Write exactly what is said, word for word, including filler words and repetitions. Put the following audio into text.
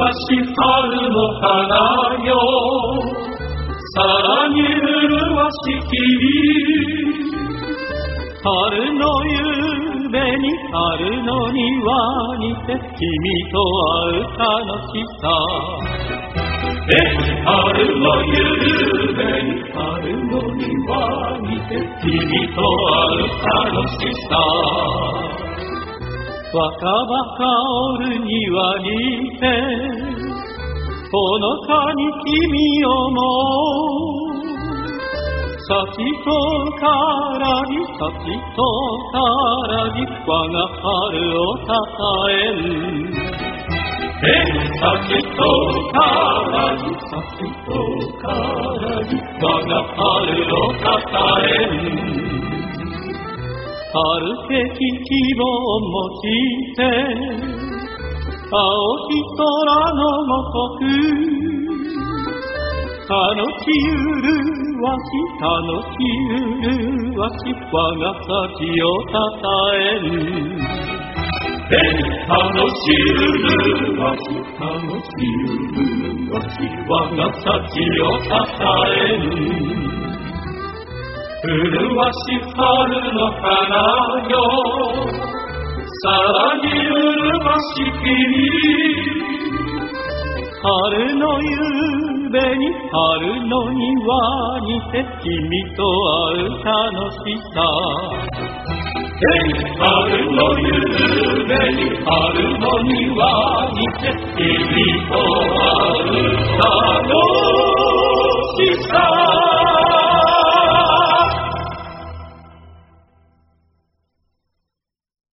し春の花よ、さらに麗しき春の夢に春の庭にて君と会う楽しさ。春の夢に春の庭にて君と会う楽しさ。若葉香る庭にてほのかに君をも幸とからに幸とからに我が春をたたえる。幸とからに幸とからに我が春をたたえる。春的希望を持ちて青き空のごとく楽しうるわし楽しうるわし我が幸をたたえる。楽しうるわし楽しうるわし我が幸をたたえる。麗し春の花よ、さらに麗しき春の夢に春の庭にて君と会う楽しさ。春の夢に春の庭にて君と会う楽しさ。